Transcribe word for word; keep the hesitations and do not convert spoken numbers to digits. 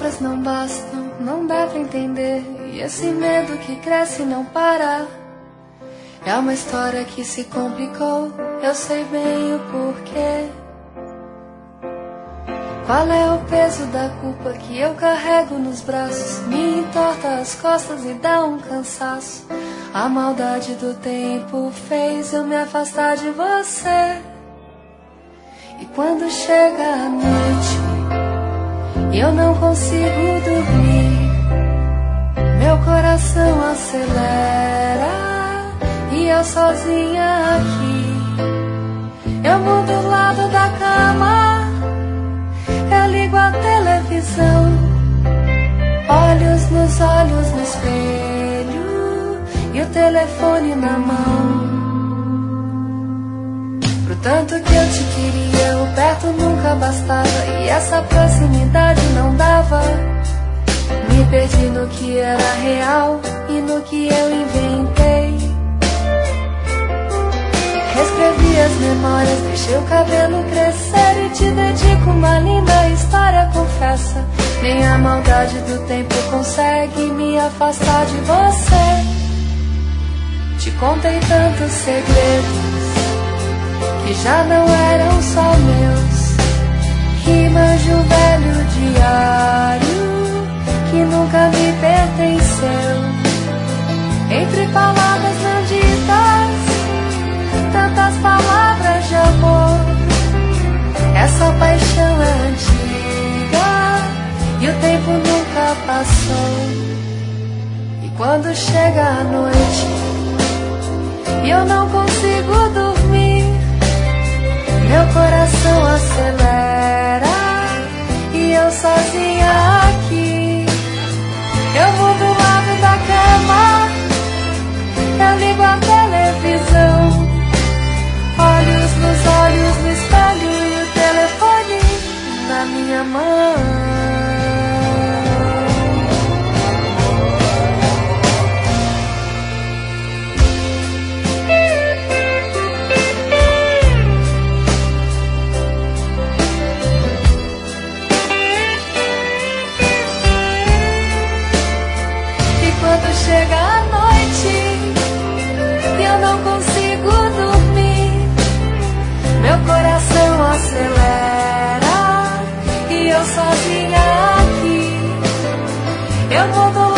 palavras não bastam, não dá pra entender. E esse medo que cresce e não para. É uma história que se complicou, eu sei bem o porquê. Qual é o peso da culpa que eu carrego nos braços? Me entorta as costas e dá um cansaço. A maldade do tempo fez eu me afastar de você. E quando chega a noite e eu não consigo dormir, meu coração acelera e eu sozinha aqui. Eu mudo o lado da cama, eu ligo a televisão, olhos nos olhos no espelho e o telefone na mão. Pro tanto que eu te queria, o perto nunca bastava e essa proximidade não dava. Me perdi no que era real e no que eu inventei. Reescrevi as memórias, deixei o cabelo crescer e te dedico uma linda história, confessa. Nem a maldade do tempo consegue me afastar de você. Te contei tantos segredos que já não eram só meus, rimas de um velho diário que nunca me pertenceu. Entre palavras não ditas, tantas palavras de amor. Essa paixão é antiga e o tempo nunca passou. E quando chega a noite e eu não consigo dormir, meu coração acelera e eu sozinha aqui. Eu vou do lado da cama, eu ligo a televisão, olhos nos olhos no espelho e o telefone na minha mão. Chega a noite e eu não consigo dormir, meu coração acelera e eu sozinha aqui. Eu vou do